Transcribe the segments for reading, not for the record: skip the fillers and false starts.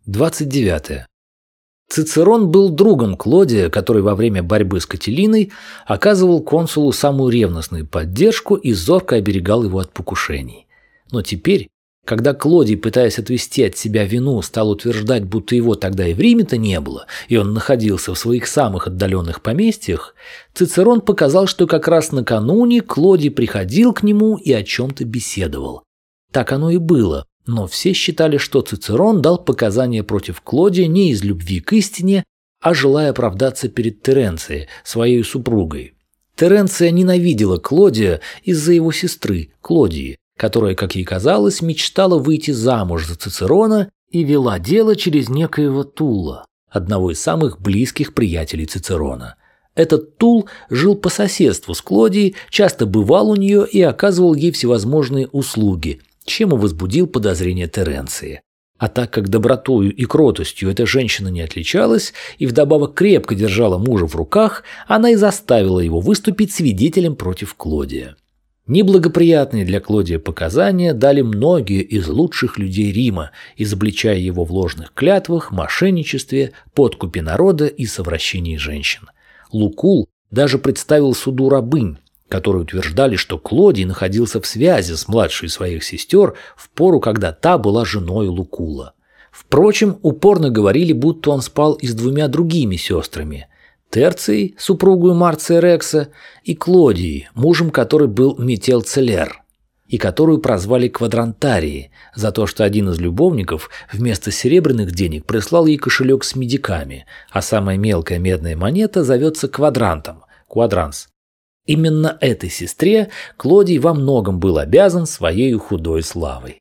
29. Цицерон был другом Клодия, который во время борьбы с Катилиной оказывал консулу самую ревностную поддержку и зорко оберегал его от покушений. Но теперь, когда Клодий, пытаясь отвести от себя вину, стал утверждать, будто его тогда и в Риме-то не было, и он находился в своих самых отдаленных поместьях, Цицерон показал, что как раз накануне Клодий приходил к нему и о чем-то беседовал. Так оно и было. Но все считали, что Цицерон дал показания против Клодия не из любви к истине, а желая оправдаться перед Теренцией, своей супругой. Теренция ненавидела Клодия из-за его сестры, Клодии, которая, как ей казалось, мечтала выйти замуж за Цицерона и вела дело через некоего Тула, одного из самых близких приятелей Цицерона. Этот Тул жил по соседству с Клодией, часто бывал у нее и оказывал ей всевозможные услуги, чем и возбудил подозрения Теренции. А так как добротою и кротостью эта женщина не отличалась и вдобавок крепко держала мужа в руках, она и заставила его выступить свидетелем против Клодия. Неблагоприятные для Клодия показания дали многие из лучших людей Рима, изобличая его в ложных клятвах, мошенничестве, подкупе народа и совращении женщин. Лукул даже представил суду рабынь, которые утверждали, что Клодий находился в связи с младшей своих сестер в пору, когда та была женой Лукула. Впрочем, упорно говорили, будто он спал и с двумя другими сестрами – Терцией, супругой Марция Рекса, и Клодией, мужем которой был Метел Целер, и которую прозвали Квадрантарией за то, что один из любовников вместо серебряных денег прислал ей кошелек с медиками, а самая мелкая медная монета зовется квадрантом – квадранс. Именно этой сестре Клодий во многом был обязан своей худой славой.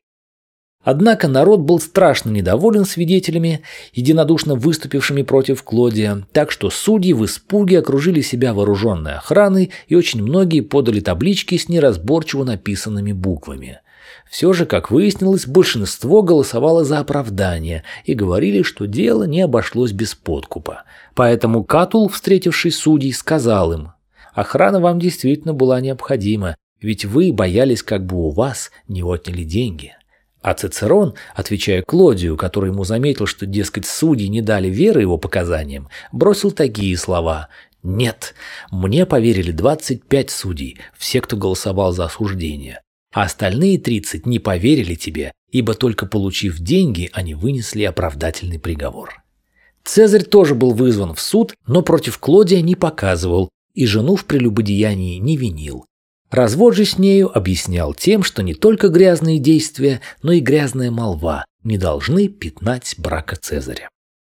Однако народ был страшно недоволен свидетелями, единодушно выступившими против Клодия, так что судьи в испуге окружили себя вооруженной охраной, и очень многие подали таблички с неразборчиво написанными буквами. Все же, как выяснилось, большинство голосовало за оправдание и говорили, что дело не обошлось без подкупа. Поэтому Катул, встретивший судей, сказал им: «Охрана вам действительно была необходима, ведь вы боялись, как бы у вас не отняли деньги». А Цицерон, отвечая Клодию, который ему заметил, что, дескать, судьи не дали веры его показаниям, бросил такие слова: «Нет, мне поверили 25 судей, все, кто голосовал за осуждение, а остальные 30 не поверили тебе, ибо только получив деньги, они вынесли оправдательный приговор». Цезарь тоже был вызван в суд, но против Клодия не показывал и жену в прелюбодеянии не винил. Развод же с нею объяснял тем, что не только грязные действия, но и грязная молва не должны пятнать брака Цезаря.